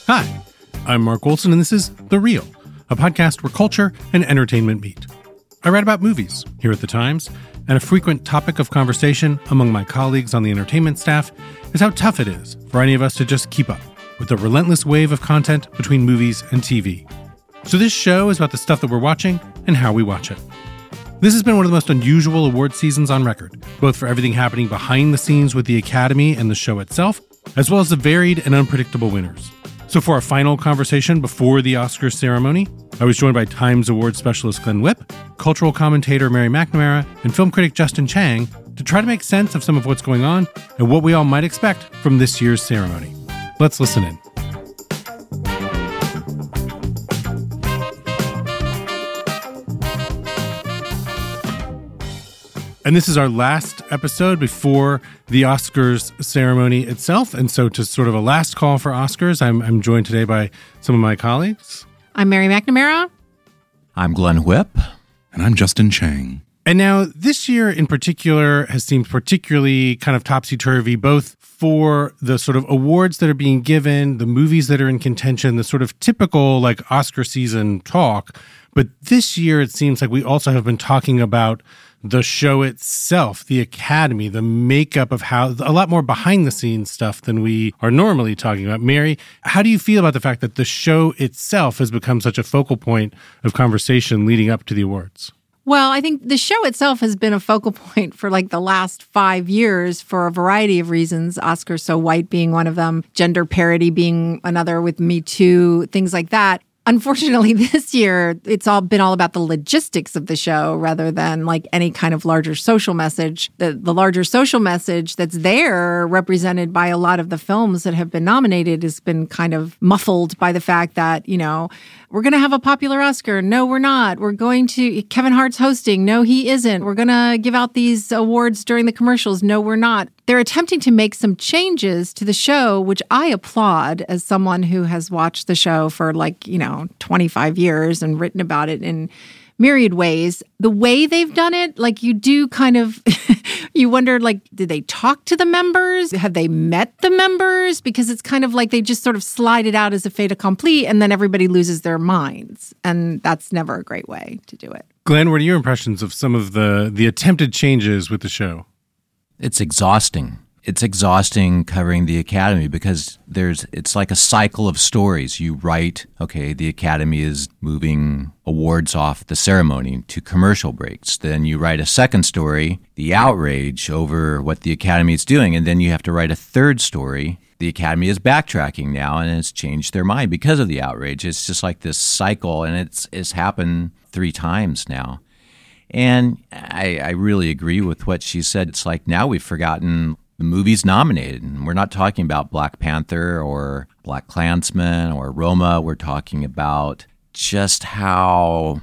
Hi, I'm Mark Olson, and this is The Real, a podcast where culture and entertainment meet. I write about movies here at The Times, and a frequent topic of conversation among my colleagues on the entertainment staff is how tough it is for any of us to just keep up with the relentless wave of content between movies and TV. So this show is about the stuff that we're watching and how we watch it. This has been one of the most unusual award seasons on record, both for everything happening behind the scenes with the Academy and the show itself, as well as the varied and unpredictable winners. So for our final conversation before the Oscars ceremony, I was joined by Times Award specialist Glenn Whipp, cultural commentator Mary McNamara, and film critic Justin Chang to try to make sense of some of what's going on and what we all might expect from this year's ceremony. Let's listen in. And this is our last episode before the Oscars ceremony itself. And so to sort of a last call for Oscars, I'm joined today by some of my colleagues. I'm Mary McNamara. I'm Glenn Whipp. And I'm Justin Chang. And now this year in particular has seemed particularly kind of topsy-turvy, both for the sort of awards that are being given, the movies that are in contention, the sort of typical like Oscar season talk. But this year it seems like we also have been talking about the show itself, the Academy, the makeup of how, a lot more behind the scenes stuff than we are normally talking about. Mary, how do you feel about the fact that the show itself has become such a focal point of conversation leading up to the awards? Well, I think the show itself has been a focal point for like the last 5 years for a variety of reasons. Oscars So White being one of them, gender parity being another with Me Too, things like that. Unfortunately, this year, it's all been all about the logistics of the show rather than like any kind of larger social message. The larger social message that's there, represented by a lot of the films that have been nominated, has been kind of muffled by the fact that, you know, we're going to have a popular Oscar. No, we're not. We're going to, Kevin Hart's hosting. No, he isn't. We're going to give out these awards during the commercials. No, we're not. They're attempting to make some changes to the show, which I applaud as someone who has watched the show for 25 years and written about it in myriad ways. The way they've done it, like you do kind of, you wonder, like, did they talk to the members? Have they met the members? Because it's kind of like they just sort of slide it out as a fait accompli and then everybody loses their minds. And that's never a great way to do it. Glenn, what are your impressions of some of the attempted changes with the show? It's exhausting. It's exhausting covering the Academy because it's like a cycle of stories. You write, okay, the Academy is moving awards off the ceremony to commercial breaks. Then you write a second story, the outrage over what the Academy is doing. And then you have to write a third story. The Academy is backtracking now and has changed their mind because of the outrage. It's just like this cycle, and it's happened 3 times now. And I really agree with what she said. It's like now we've forgotten the movies nominated. And we're not talking about Black Panther or Black Klansman or Roma. We're talking about just how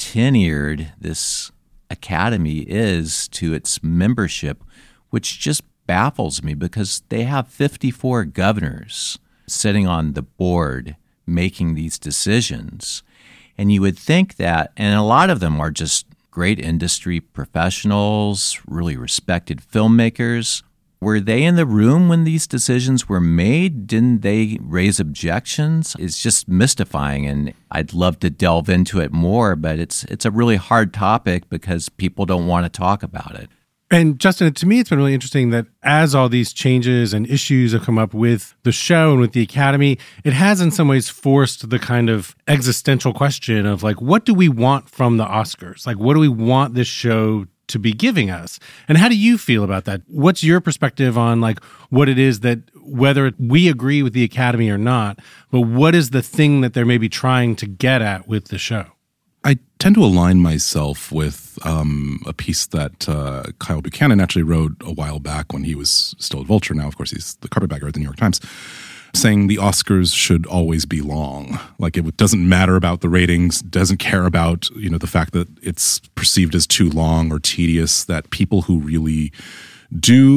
tenured this Academy is to its membership, which just baffles me because they have 54 governors sitting on the board making these decisions. And you would think that, and a lot of them are just great industry professionals, really respected filmmakers. Were they in the room when these decisions were made? Didn't they raise objections? It's just mystifying, and I'd love to delve into it more, but it's a really hard topic because people don't want to talk about it. And Justin, to me, it's been really interesting that as all these changes and issues have come up with the show and with the Academy, it has in some ways forced the kind of existential question of like, what do we want from the Oscars? Like, what do we want this show to be giving us? And how do you feel about that? What's your perspective on like what it is that, whether we agree with the Academy or not, but what is the thing that they're maybe trying to get at with the show? I tend to align myself with a piece that Kyle Buchanan actually wrote a while back when he was still at Vulture. Now, of course, he's the carpetbagger at the New York Times, saying the Oscars should always be long. Like, it doesn't matter about the ratings, doesn't care about, the fact that it's perceived as too long or tedious, that people who really do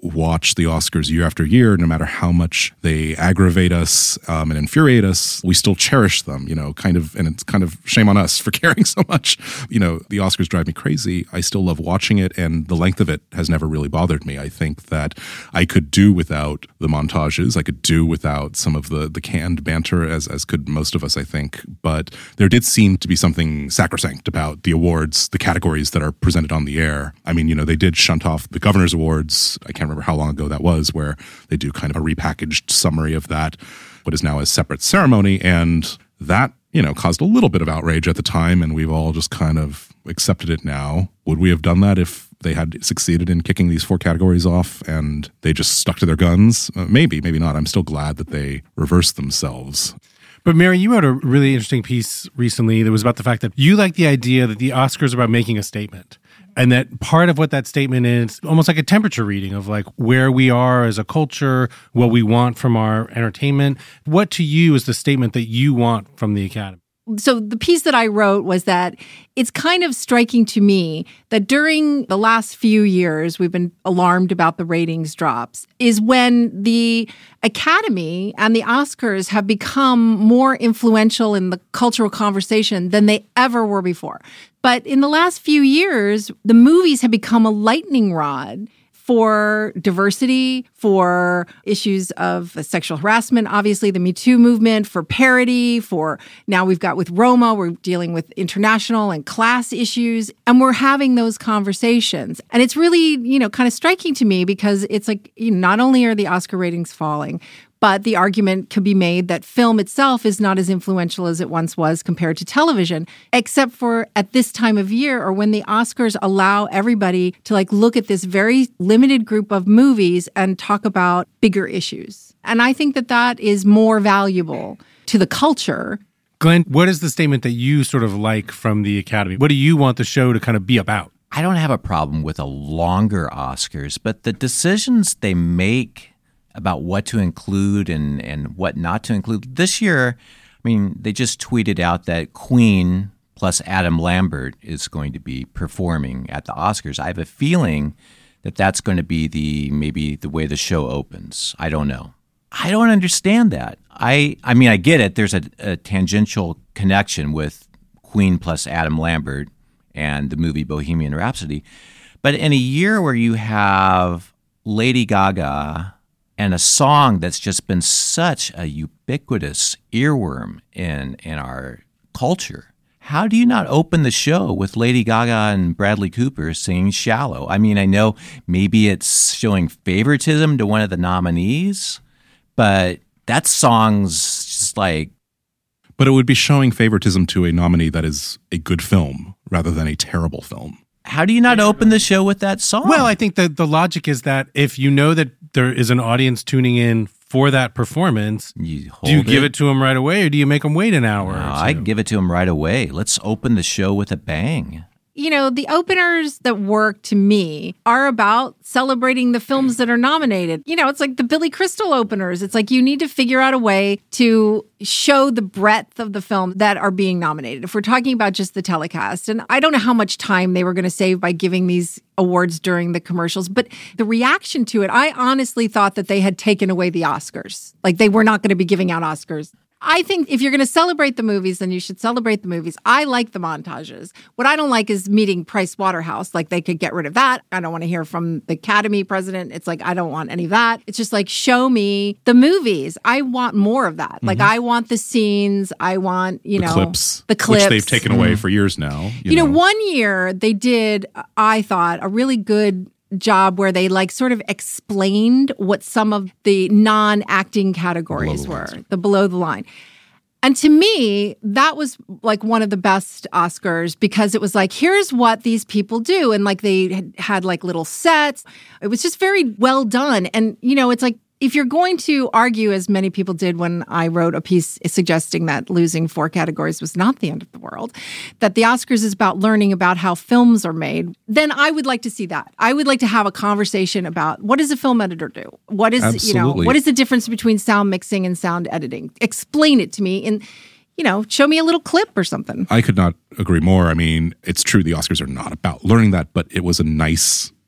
watch the Oscars year after year, no matter how much they aggravate us and infuriate us, we still cherish them, and it's kind of shame on us for caring so much. The Oscars drive me crazy. I still love watching it, and the length of it has never really bothered me. I think that I could do without the montages. I could do without some of the canned banter, as could most of us, I think. But there did seem to be something sacrosanct about the awards, the categories that are presented on the air. I mean, they did shunt off the Governor's Awards. I can't remember how long ago that was, where they do kind of a repackaged summary of that, what is now a separate ceremony. And that, caused a little bit of outrage at the time, and we've all just kind of accepted it now. Would we have done that if they had succeeded in kicking these 4 categories off and they just stuck to their guns? Maybe, maybe not. I'm still glad that they reversed themselves. But Mary, you wrote a really interesting piece recently that was about the fact that you like the idea that the Oscars are about making a statement. And that part of what that statement is almost like a temperature reading of like where we are as a culture, what we want from our entertainment. What to you is the statement that you want from the Academy? So the piece that I wrote was that it's kind of striking to me that during the last few years, we've been alarmed about the ratings drops, is when the Academy and the Oscars have become more influential in the cultural conversation than they ever were before. But in the last few years, the movies have become a lightning rod for diversity, for issues of sexual harassment, obviously the Me Too movement, for parity, for now we've got with Roma, we're dealing with international and class issues, and we're having those conversations. And it's really, kind of striking to me because it's like, not only are the Oscar ratings falling, but the argument could be made that film itself is not as influential as it once was compared to television, except for at this time of year or when the Oscars allow everybody to look at this very limited group of movies and talk about bigger issues. And I think that that is more valuable to the culture. Glenn, what is the statement that you sort of like from the Academy? What do you want the show to kind of be about? I don't have a problem with a longer Oscars, but the decisions they make about what to include and what not to include. This year, they just tweeted out that Queen plus Adam Lambert is going to be performing at the Oscars. I have a feeling that that's going to be maybe the way the show opens. I don't know. I don't understand that. I get it. There's a tangential connection with Queen plus Adam Lambert and the movie Bohemian Rhapsody. But in a year where you have Lady Gaga and a song that's just been such a ubiquitous earworm in our culture, how do you not open the show with Lady Gaga and Bradley Cooper singing Shallow? I know maybe it's showing favoritism to one of the nominees, but that song's just like... But it would be showing favoritism to a nominee that is a good film rather than a terrible film. How do you not open the show with that song? Well, I think that the logic is that if you know that there is an audience tuning in for that performance, do you give it to them right away or do you make them wait an hour? No, I give it to them right away. Let's open the show with a bang. The openers that work to me are about celebrating the films that are nominated. It's like the Billy Crystal openers. It's like you need to figure out a way to show the breadth of the film that are being nominated. If we're talking about just the telecast, and I don't know how much time they were going to save by giving these awards during the commercials, but the reaction to it, I honestly thought that they had taken away the Oscars. Like they were not going to be giving out Oscars. I think if you're going to celebrate the movies, then you should celebrate the movies. I like the montages. What I don't like is meeting Price Waterhouse. Like they could get rid of that. I don't want to hear from the Academy president. It's like, I don't want any of that. It's just like, show me the movies. I want more of that. Like I want the scenes. I want, the clips, which they've taken away for years now. You know, one year they did, I thought, a really good job where they sort of explained what some of the non-acting categories were, the below the line. And to me, that was one of the best Oscars because it was here's what these people do. And they had little sets. It was just very well done. And, it's if you're going to argue, as many people did when I wrote a piece suggesting that losing 4 categories was not the end of the world, that the Oscars is about learning about how films are made, then I would like to see that. I would like to have a conversation about what does a film editor do? What is, what is the difference between sound mixing and sound editing? Explain it to me and, show me a little clip or something. I could not agree more. It's true the Oscars are not about learning that, but it was a nice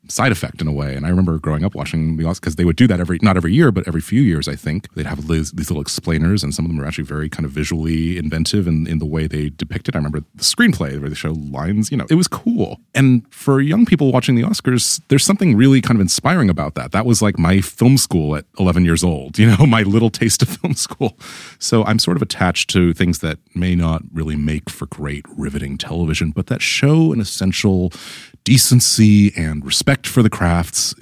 side effect in a way. And I remember growing up watching the Oscars, because they would do that not every year, but every few years, I think. They'd have these little explainers, and some of them were actually very kind of visually inventive in the way they depicted. I remember the screenplay where they show lines, it was cool. And for young people watching the Oscars, there's something really kind of inspiring about that. That was like my film school at 11 years old, my little taste of film school. So I'm sort of attached to things that may not really make for great, riveting television, but that show an essential decency and respect for the crafts,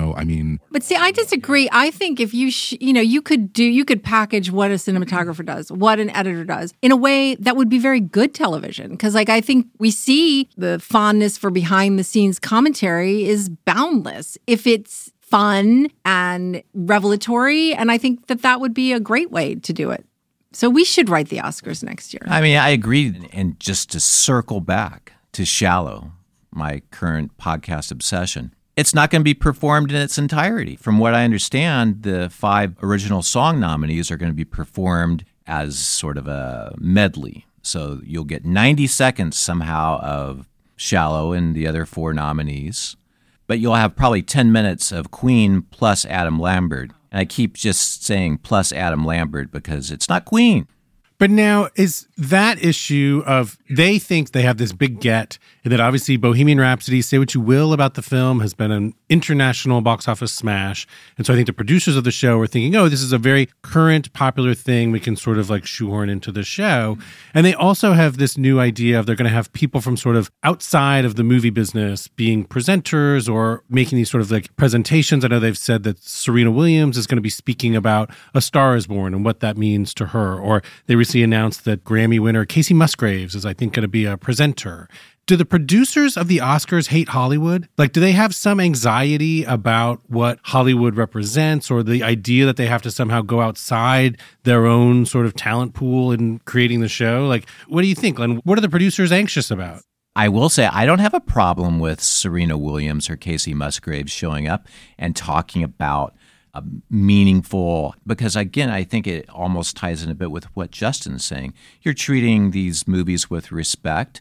But see, I disagree. I think if you could package what a cinematographer does, what an editor does, in a way that would be very good television. Because, I think we see the fondness for behind-the-scenes commentary is boundless if it's fun and revelatory, and I think that would be a great way to do it. So we should write the Oscars next year. I mean, I agree. And just to circle back to Shallow, my current podcast obsession, it's not going to be performed in its entirety. From what I understand, the 5 original song nominees are going to be performed as sort of a medley. So you'll get 90 seconds somehow of Shallow and the other 4 nominees, but you'll have probably 10 minutes of Queen plus Adam Lambert. And I keep just saying plus Adam Lambert because it's not Queen. But now, is that issue of they think they have this big get, and that obviously Bohemian Rhapsody, say what you will about the film, has been an international box office smash. And so I think the producers of the show are thinking, oh, this is a very current, popular thing we can sort of like shoehorn into the show. And they also have this new idea of they're going to have people from sort of outside of the movie business being presenters or making these sort of like presentations. I know they've said that Serena Williams is going to be speaking about A Star is Born and what that means to her. Or they recently announced that Grammy winner Casey Musgraves is, I think, going to be a presenter. Do the producers of the Oscars hate Hollywood? Like, do they have some anxiety about what Hollywood represents, or the idea that they have to somehow go outside their own sort of talent pool in creating the show? Like, what do you think, Glenn? What are the producers anxious about? I will say I don't have a problem with Serena Williams or Casey Musgraves showing up and talking about meaningful, because again, I think it almost ties in a bit with what Justin's saying. You're treating these movies with respect.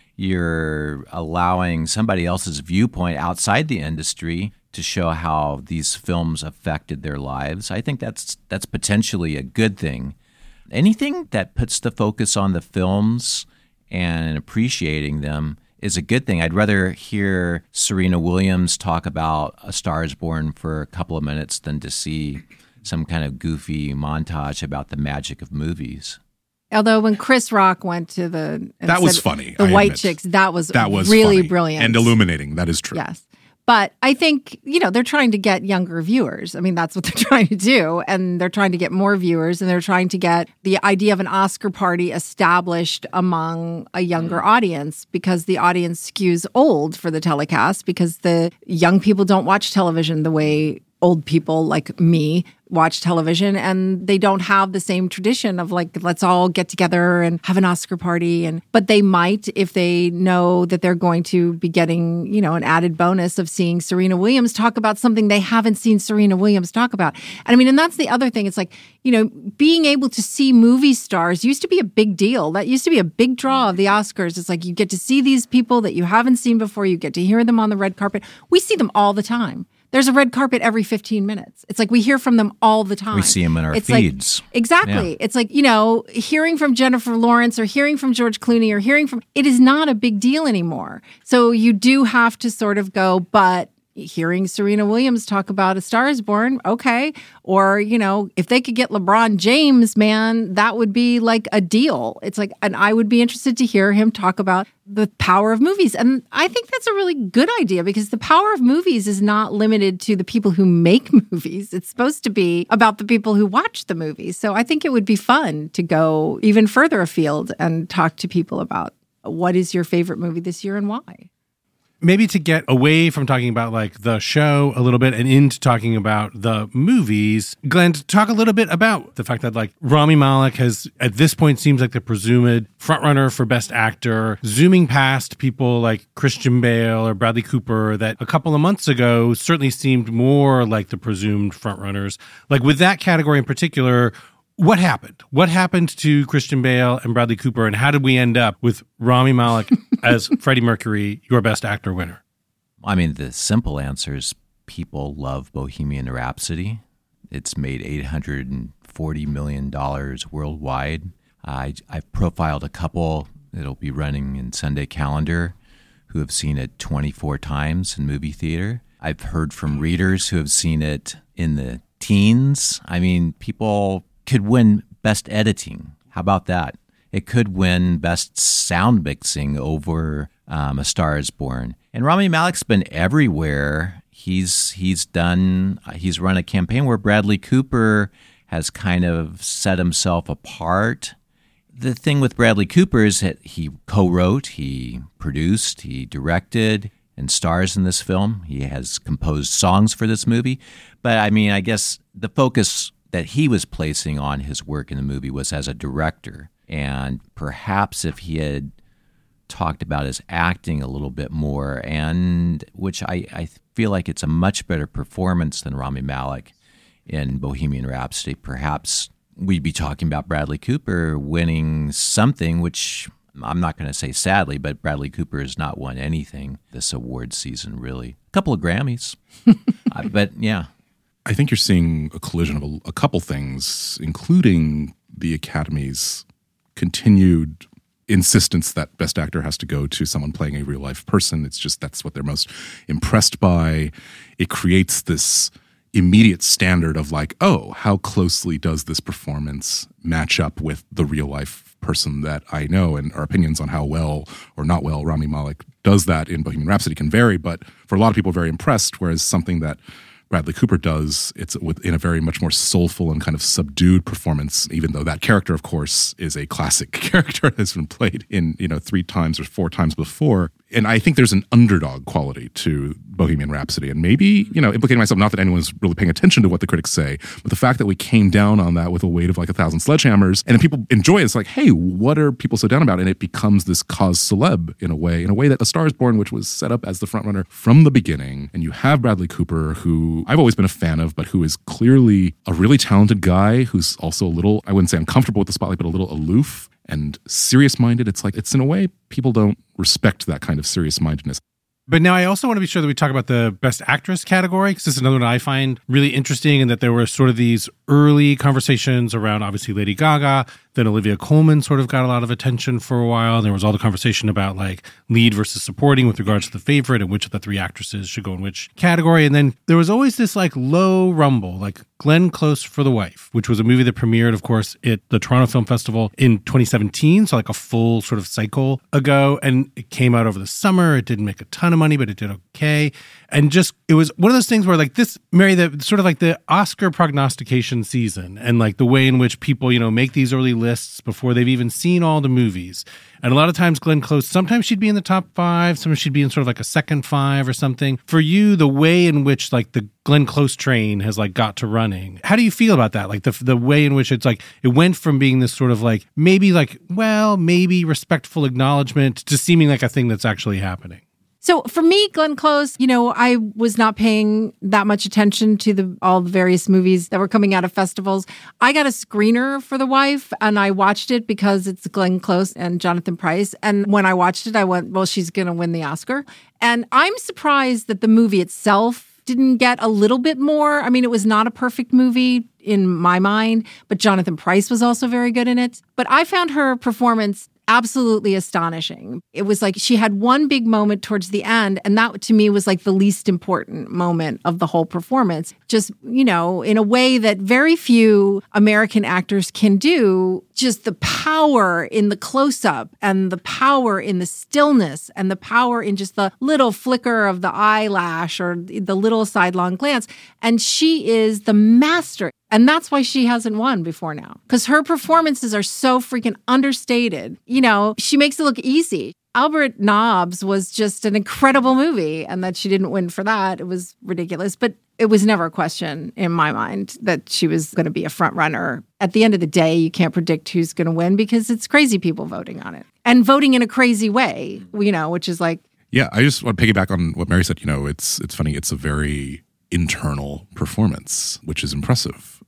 You're allowing somebody else's viewpoint outside the industry to show how these films affected their lives. I think that's potentially a good thing. Anything that puts the focus on the films and appreciating them is a good thing. I'd rather hear Serena Williams talk about A Star is Born for a couple of minutes than to see some kind of goofy montage about the magic of movies. Although when Chris Rock went to that was funny. The White Chicks, that was really funny. Brilliant. And illuminating. That is true. Yes. But I think, they're trying to get younger viewers. I mean, that's what they're trying to do. And they're trying to get more viewers, and they're trying to get the idea of an Oscar party established among a younger audience, because the audience skews old for the telecast, because the young people don't watch television the way old people like me watch television, and they don't have the same tradition of like, let's all get together and have an Oscar party. But they might, if they know that they're going to be getting, an added bonus of seeing Serena Williams talk about something they haven't seen Serena Williams talk about. And that's the other thing. It's like, being able to see movie stars used to be a big deal. That used to be a big draw of the Oscars. It's like, you get to see these people that you haven't seen before. You get to hear them on the red carpet. We see them all the time. There's a red carpet every 15 minutes. It's like we hear from them all the time. We see them in our feeds. Exactly. Yeah. It's like, hearing from Jennifer Lawrence or hearing from George Clooney or it is not a big deal anymore. So you do have to sort of go, but hearing Serena Williams talk about A Star is Born, okay. Or, if they could get LeBron James, man, that would be like a deal. It's like, and I would be interested to hear him talk about the power of movies. And I think that's a really good idea, because the power of movies is not limited to the people who make movies. It's supposed to be about the people who watch the movies. So I think it would be fun to go even further afield and talk to people about what is your favorite movie this year and why. Maybe to get away from talking about like the show a little bit and into talking about the movies, Glenn, talk a little bit about the fact that like Rami Malek has at this point seems like the presumed frontrunner for Best Actor, zooming past people like Christian Bale or Bradley Cooper that a couple of months ago certainly seemed more like the presumed frontrunners. Like with that category in particular, what happened? What happened to Christian Bale and Bradley Cooper, and how did we end up with Rami Malek as Freddie Mercury, your Best Actor winner? I mean, the simple answer is people love Bohemian Rhapsody. It's made $840 million worldwide. I've profiled a couple that'll be running in Sunday Calendar who have seen it 24 times in movie theater. I've heard from readers who have seen it in the teens. I mean, people could win Best Editing. How about that? It could win Best Sound Mixing over A Star Is Born. And Rami Malek's been everywhere. He's run a campaign where Bradley Cooper has kind of set himself apart. The thing with Bradley Cooper is that he co-wrote, he produced, he directed, and stars in this film. He has composed songs for this movie. But I mean, I guess the focus that he was placing on his work in the movie was as a director. And perhaps if he had talked about his acting a little bit more, and which I feel like it's a much better performance than Rami Malek in Bohemian Rhapsody, perhaps we'd be talking about Bradley Cooper winning something, which I'm not going to say sadly, but Bradley Cooper has not won anything this award season, really. A couple of Grammys. But yeah. I think you're seeing a collision of a couple things, including the Academy's continued insistence that Best Actor has to go to someone playing a real-life person. It's just that's what they're most impressed by. It creates this immediate standard of like, oh, how closely does this performance match up with the real-life person that I know? And our opinions on how well or not well Rami Malek does that in Bohemian Rhapsody can vary, but for a lot of people, very impressed, whereas something that Bradley Cooper does, it's in a very much more soulful and kind of subdued performance, even though that character, of course, is a classic character that has been played in, 3 times or 4 times before. And I think there's an underdog quality to Bohemian Rhapsody. And maybe, implicating myself, not that anyone's really paying attention to what the critics say, but the fact that we came down on that with a weight of like 1,000 sledgehammers, and then people enjoy it. It's like, hey, what are people so down about? And it becomes this cause celeb in a way that A Star Is Born, which was set up as the frontrunner from the beginning. And you have Bradley Cooper, who I've always been a fan of, but who is clearly a really talented guy who's also a little, I wouldn't say uncomfortable with the spotlight, but a little aloof and serious-minded. It's like, it's in a way, people don't respect that kind of serious-mindedness. But now I also want to be sure that we talk about the Best Actress category, because this is another one I find really interesting, and that there were sort of these early conversations around, obviously, Lady Gaga. Then Olivia Colman sort of got a lot of attention for a while. There was all the conversation about like lead versus supporting with regards to the favorite and which of the 3 actresses should go in which category. And then there was always this like low rumble, like Glenn Close for the Wife, which was a movie that premiered, of course, at the Toronto Film Festival in 2017. So like a full sort of cycle ago. And it came out over the summer. It didn't make a ton of money, but it did okay. And just, it was one of those things where like this, Mary, the sort of like the Oscar prognostication season and like the way in which people, make these early lists before they've even seen all the movies. And a lot of times Glenn Close, sometimes she'd be in the top 5, sometimes she'd be in sort of like a second 5 or something. For you, the way in which like the Glenn Close train has like got to running, how do you feel about that? Like the way in which it's like, it went from being this sort of like, maybe respectful acknowledgement to seeming like a thing that's actually happening. So for me, Glenn Close, I was not paying that much attention to all the various movies that were coming out of festivals. I got a screener for The Wife, and I watched it because it's Glenn Close and Jonathan Pryce. And when I watched it, I went, well, she's going to win the Oscar. And I'm surprised that the movie itself didn't get a little bit more. I mean, it was not a perfect movie in my mind, but Jonathan Pryce was also very good in it. But I found her performance absolutely astonishing. It was like she had one big moment towards the end, and that to me was like the least important moment of the whole performance. Just, in a way that very few American actors can do, just the power in the close-up and the power in the stillness and the power in just the little flicker of the eyelash or the little sidelong glance. And she is the master. And that's why she hasn't won before now, because her performances are so freaking understated. She makes it look easy. Albert Nobbs was just an incredible movie, and that she didn't win for that, it was ridiculous. But it was never a question in my mind that she was going to be a front runner. At the end of the day, you can't predict who's going to win because it's crazy people voting on it and voting in a crazy way, which is like. Yeah, I just want to piggyback on what Mary said. It's funny. It's a very internal performance, which is impressive.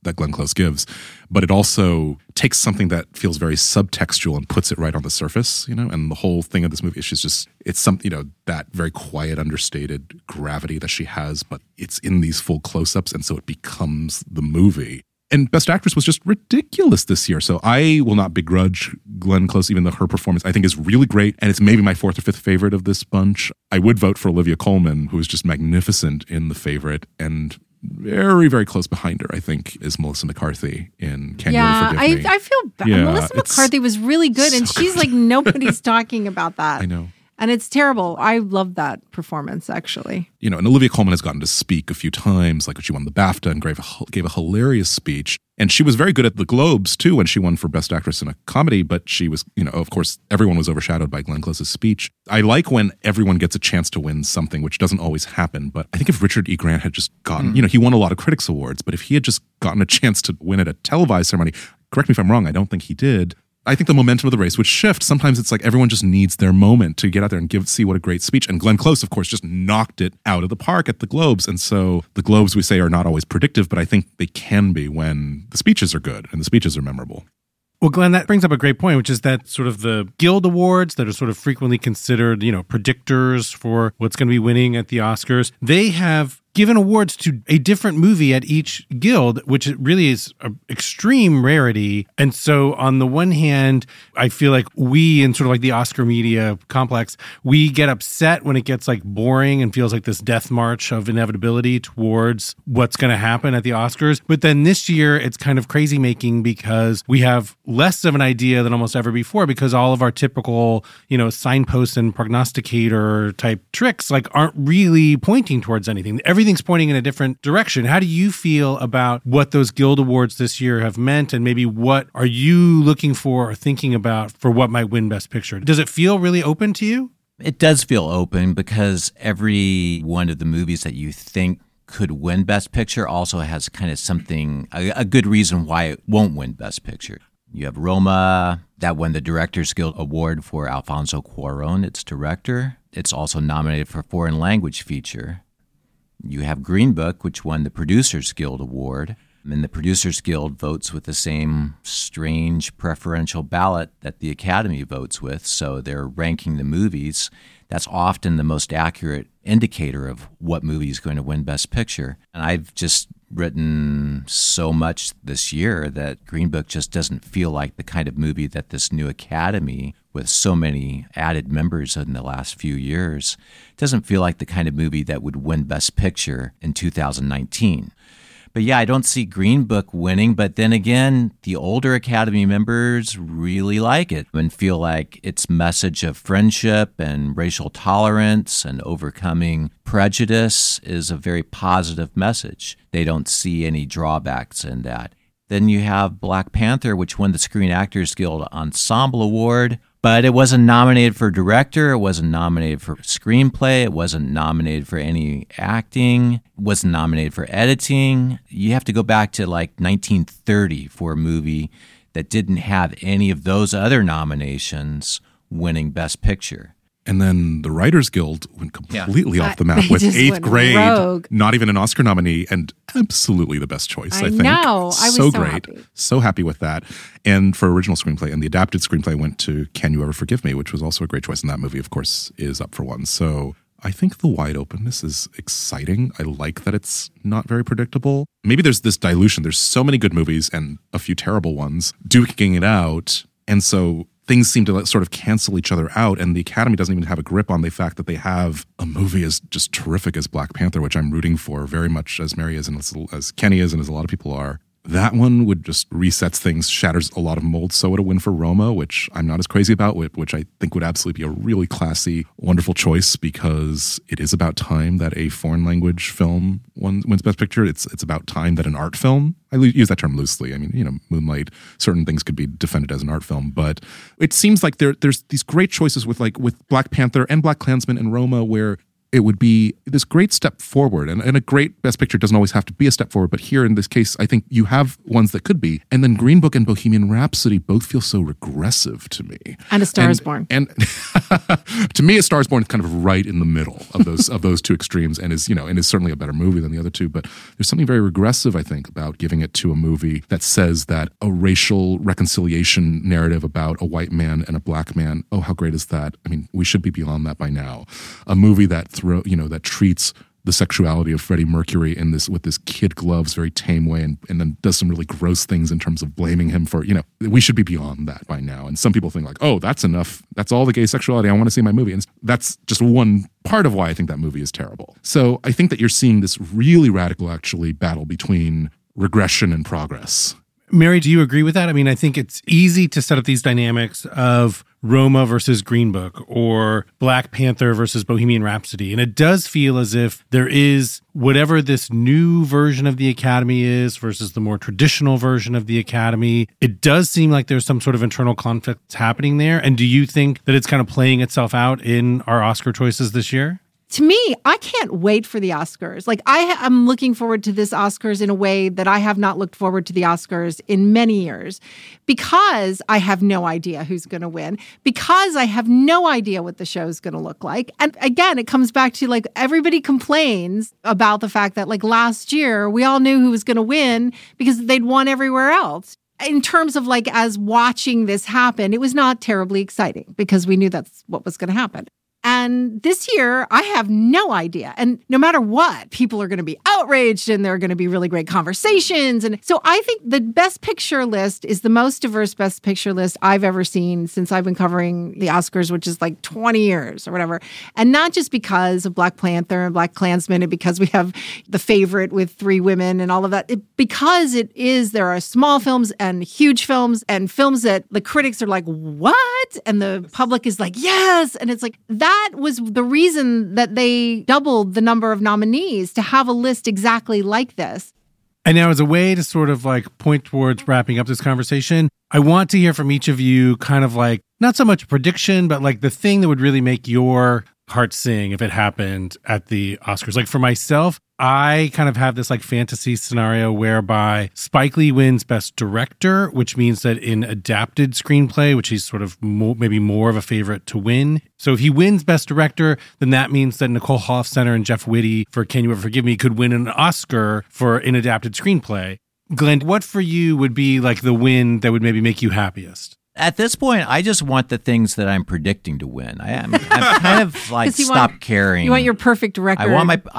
that Glenn Close gives, but it also takes something that feels very subtextual and puts it right on the surface, and the whole thing of this movie is it's something, that very quiet, understated gravity that she has, but it's in these full close-ups, and so it becomes the movie. And Best Actress was just ridiculous this year. So I will not begrudge Glenn Close, even though her performance I think is really great. And it's maybe my fourth or fifth favorite of this bunch. I would vote for Olivia Colman, who is just magnificent in The Favorite. And very, very close behind her, I think, is Melissa McCarthy in Can You Ever Forgive Me? I feel bad. Yeah, Melissa McCarthy was really good. And she's good. Like, nobody's talking about that. I know. And it's terrible. I love that performance, actually. And Olivia Colman has gotten to speak a few times, like when she won the BAFTA and gave a hilarious speech. And she was very good at the Globes, too, when she won for Best Actress in a Comedy. But she was, of course, everyone was overshadowed by Glenn Close's speech. I like when everyone gets a chance to win something, which doesn't always happen. But I think if Richard E. Grant had just gotten, he won a lot of Critics' Awards, but if he had just gotten a chance to win at a televised ceremony, correct me if I'm wrong, I don't think he did. I think the momentum of the race would shift. Sometimes it's like everyone just needs their moment to get out there and see what a great speech. And Glenn Close, of course, just knocked it out of the park at the Globes. And so the Globes, we say, are not always predictive, but I think they can be when the speeches are good and the speeches are memorable. Well, Glenn, that brings up a great point, which is that sort of the Guild Awards that are sort of frequently considered, predictors for what's going to be winning at the Oscars, they have given awards to a different movie at each guild, which really is an extreme rarity. And so on the one hand, I feel like we in sort of like the Oscar media complex, we get upset when it gets like boring and feels like this death march of inevitability towards what's going to happen at the Oscars. But then this year, it's kind of crazy making because we have less of an idea than almost ever before because all of our typical, signpost and prognosticator type tricks like aren't really pointing towards anything. Everything's pointing in a different direction. How do you feel about what those Guild Awards this year have meant, and maybe what are you looking for or thinking about for what might win Best Picture? Does it feel really open to you? It does feel open because every one of the movies that you think could win Best Picture also has kind of something, a good reason why it won't win Best Picture. You have Roma, that won the Directors Guild Award for Alfonso Cuarón, its director. It's also nominated for Foreign Language Feature. You have Green Book, which won the Producers Guild Award. And the Producers Guild votes with the same strange preferential ballot that the Academy votes with, so they're ranking the movies. That's often the most accurate indicator of what movie is going to win Best Picture. And I've just written so much this year that Green Book just doesn't feel like the kind of movie that this new Academy, with so many added members in the last few years, doesn't feel like the kind of movie that would win Best Picture in 2019. But yeah, I don't see Green Book winning, but then again, the older Academy members really like it and feel like its message of friendship and racial tolerance and overcoming prejudice is a very positive message. They don't see any drawbacks in that. Then you have Black Panther, which won the Screen Actors Guild Ensemble Award, but it wasn't nominated for director, it wasn't nominated for screenplay, it wasn't nominated for any acting, it wasn't nominated for editing. You have to go back to like 1930 for a movie that didn't have any of those other nominations winning Best Picture. And then the Writers Guild went completely off the map with Eighth Grade, rogue. Not even an Oscar nominee, and absolutely the best choice, I think. I was so great. Happy. So happy with that. And for original screenplay, and the adapted screenplay went to Can You Ever Forgive Me, which was also a great choice. And that movie, of course, is up for one. So I think the wide openness is exciting. I like that it's not very predictable. Maybe there's this dilution. There's so many good movies and a few terrible ones duking it out. And so things seem to sort of cancel each other out, and the Academy doesn't even have a grip on the fact that they have a movie as just terrific as Black Panther, which I'm rooting for very much as Mary is and as Kenny is and as a lot of people are. That one would just resets things, shatters a lot of molds. So would a win for Roma, which I'm not as crazy about, which I think would absolutely be a really classy, wonderful choice because it is about time that a foreign language film wins Best Picture. It's about time that an art film, I use that term loosely. I mean, Moonlight, certain things could be defended as an art film, but it seems like there's these great choices with Black Panther and Black Klansman and Roma where it would be this great step forward. And a great Best Picture doesn't always have to be a step forward, but here in this case, I think you have ones that could be. And then Green Book and Bohemian Rhapsody both feel so regressive to me. And A Star is Born. And to me, A Star is Born is kind of right in the middle of those two extremes, and is certainly a better movie than the other two. But there's something very regressive, I think, about giving it to a movie that says that a racial reconciliation narrative about a white man and a black man, oh, how great is that? I mean, we should be beyond that by now. A movie that that treats the sexuality of Freddie Mercury with this kid gloves, very tame way, and then does some really gross things in terms of blaming him for, we should be beyond that by now. And some people think like, oh, that's enough. That's all the gay sexuality I want to see in my movie. And that's just one part of why I think that movie is terrible. So I think that you're seeing this really radical, actually, battle between regression and progress. Mary, do you agree with that? I mean, I think it's easy to set up these dynamics of Roma versus Green Book or Black Panther versus Bohemian Rhapsody. And it does feel as if there is whatever this new version of the Academy is versus the more traditional version of the Academy. It does seem like there's some sort of internal conflict happening there. And do you think that it's kind of playing itself out in our Oscar choices this year? To me, I can't wait for the Oscars. Like, I'm looking forward to this Oscars in a way that I have not looked forward to the Oscars in many years, because I have no idea who's going to win, because I have no idea what the show's going to look like. And again, it comes back to, like, everybody complains about the fact that, like, last year, we all knew who was going to win because they'd won everywhere else. In terms of, like, as watching this happen, it was not terribly exciting because we knew that's what was going to happen. And this year, I have no idea. And no matter what, people are going to be outraged and there are going to be really great conversations. And so I think the Best Picture list is the most diverse Best Picture list I've ever seen since I've been covering the Oscars, which is like 20 years or whatever. And not just because of Black Panther and Black Klansman and because we have The Favorite with 3 women and all of that. Because there are small films and huge films and films that the critics are like, what? And the public is like, yes. And it's like, that was the reason that they doubled the number of nominees, to have a list exactly like this. And now, as a way to sort of like point towards wrapping up this conversation, I want to hear from each of you kind of like, not so much a prediction, but like the thing that would really make your heart sing if it happened at the Oscars. Like for myself, I kind of have this like fantasy scenario whereby Spike Lee wins Best Director, which means that in adapted screenplay, which he's sort of maybe more of a favorite to win. So if he wins Best Director, then that means that Nicole Hofstadter and Jeff Whitty for Can You Ever Forgive Me could win an Oscar for an adapted screenplay. Glenn, what for you would be like the win that would maybe make you happiest? At this point, I just want the things that I'm predicting to win. I'm kind of like stop caring. You want your perfect record.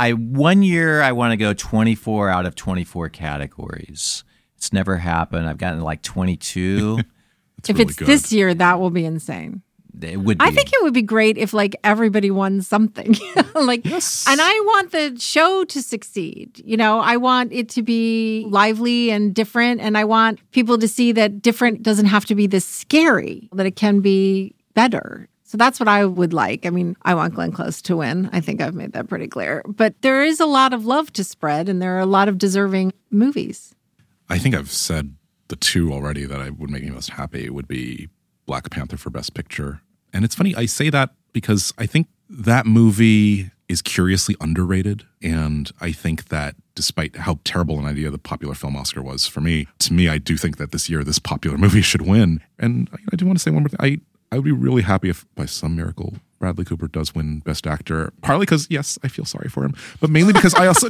One year I want to go 24 out of 24 categories. It's never happened. I've gotten like 22. If it's good this year, that will be insane. It would be. I think it would be great if like everybody won something. Yes. And I want the show to succeed. I want it to be lively and different. And I want people to see that different doesn't have to be this scary, that it can be better. So that's what I would like. I mean, I want Glenn Close to win. I think I've made that pretty clear. But there is a lot of love to spread, and there are a lot of deserving movies. I think I've said the two already that I would make me most happy would be Black Panther for Best Picture. And it's funny, I say that because I think that movie is curiously underrated. And I think that despite how terrible an idea the popular film Oscar was to me, I do think that this year this popular movie should win. And I do want to say one more thing. I would be really happy if by some miracle Bradley Cooper does win Best Actor, partly because, yes, I feel sorry for him, but mainly because I also,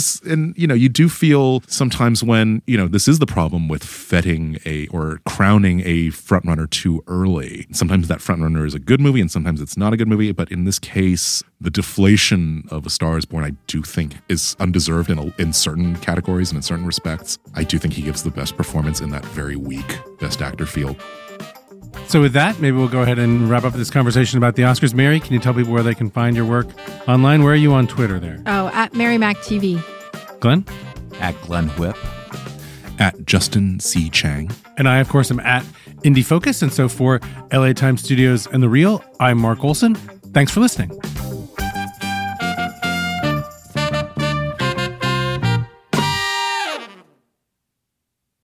you do feel sometimes when, this is the problem with or crowning a frontrunner too early. Sometimes that frontrunner is a good movie and sometimes it's not a good movie, but in this case, the deflation of A Star is Born, I do think is undeserved in certain categories and in certain respects. I do think he gives the best performance in that very weak Best Actor field. So with that, maybe we'll go ahead and wrap up this conversation about the Oscars. Mary, can you tell people where they can find your work online? Where are you on Twitter there? Oh, at Mary Mac TV. Glenn? At Glenn Whip. At Justin C. Chang. And I, of course, am at Indie Focus. And so for LA Times Studios and The Real, I'm Mark Olson. Thanks for listening.